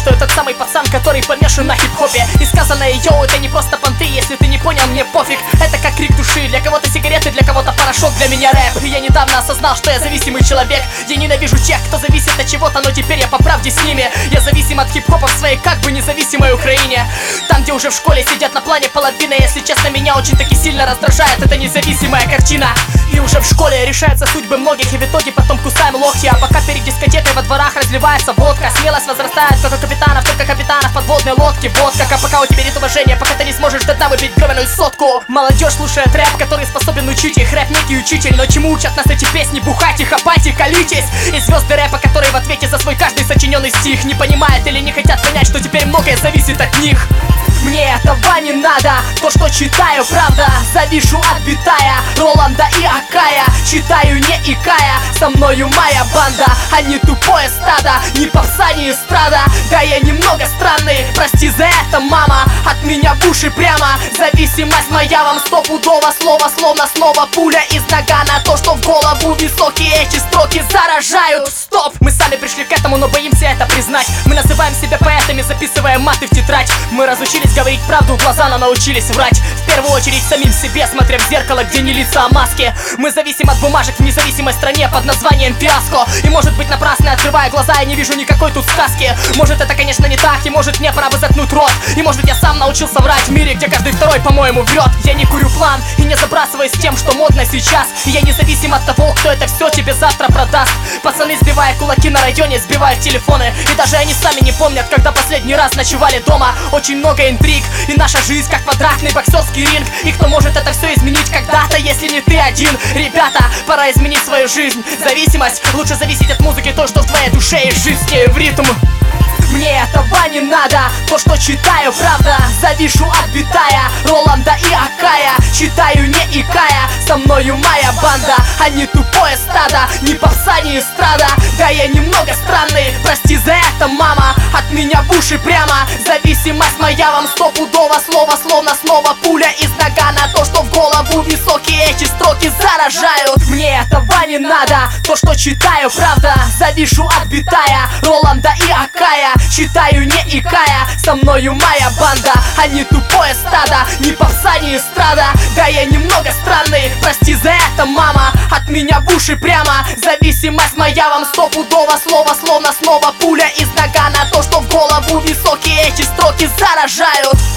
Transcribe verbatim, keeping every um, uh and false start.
что я тот самый пацан, который помешан на хип-хопе. И сказанное йоу, это не просто понты, если ты не понял, мне пофиг. Это как крик души, для кого-то сигареты, для кого-то порошок, для меня рэп. И я недавно осознал, что я зависимый человек. Я ненавижу тех, кто зависит от чего-то, но теперь я по правде с ними. Я зависим от хип-хопа в своей как бы независимой Украине. Там, где уже в школе сидят на плане половины. Если честно, меня очень таки сильно раздражает эта независимая картина. И уже в школе решаются судьбы многих, и в итоге потом кусаем локти. А пока перед дискотекой во дворах разливается водка, смелость возрастает, как у капитанов, только капитанов подводной лодки. Вот как, а пока у тебя нет уважения, пока ты не сможешь до дна выпить гребаную сотку. Молодежь слушает рэп, который способен учить их. Рэп некий учитель, но чему учат нас эти песни? Бухайте, хапайте, колитесь. И звезды рэпа, которые в ответе за свой каждый сочиненный стих не понимают или не хотят понять, что теперь многое зависит от них. Мне этого не надо, то, что читаю, правда. Завишу отбитая, Роланда и Акая. Читаю не икая, со мною моя банда, а не тупое стадо. Ни попса, ни эстрада, да я немного странный. Прости за это, мама, от меня в уши прямо. Зависимость моя вам стопудово, слово словно снова пуля из нагана. То, что в голову высокие эти строки заражают. Стоп, мы сами пришли к этому, но боимся это признать. Мы называем себя поэтами, записывая маты в тетрадь. Мы разучились говорить правду в глаза, но научились врать. В первую очередь самим себе, смотря в зеркало, где не лица, а маски. Мы зависим от бумажек в независимой стране под названием фиаско. И может быть напрасно, открывая глаза, я не вижу никакой тут сказки. Может это, конечно, не так, и может мне пора бы заткнуть рот. И может я сам научился врать в мире, где каждый второй, по-моему, врет. Я не курю план и не забрасываюсь тем, что модно сейчас. И я независим от того, кто это все тебе завтра продаст. Пацаны, сбивая кулаки на районе, сбивают телефоны. И даже они сами не помнят, когда последний раз ночевали дома. Очень много интриг, и наша жизнь как квадратный боксерский ринг. И кто может это все изменить когда-то, если не ты один? Ребята, пора изменить свою жизнь. Зависимость, лучше зависеть от музыки, то, что в твоей душе, и жить с ней в ритм. Мне этого не надо, то, что читаю, правда. Завишу отбитая, Роланда и Акая. Читаю не икая, со мною моя банда, а не тупое стадо. Ни попса, ни эстрада, да я немного странный. Прости за это, мама, от меня в уши прямо. Зависимость моя вам стопудово, слово словно снова пуля из нагана. То, что в голову высокие эти строки заражают. Мне этого не надо, то, что читаю, правда. Завишу отбитая, Роланда и Акая. Читаю не икая, со мною моя банда, а не тупое стадо. Ни попса, ни эстрада, да я немного странный. Прости за это, мама, от меня в уши прямо. Зависимость моя вам стопудово, слово словно снова пуля из нагана. То, что в голову высокие эти строки заражают.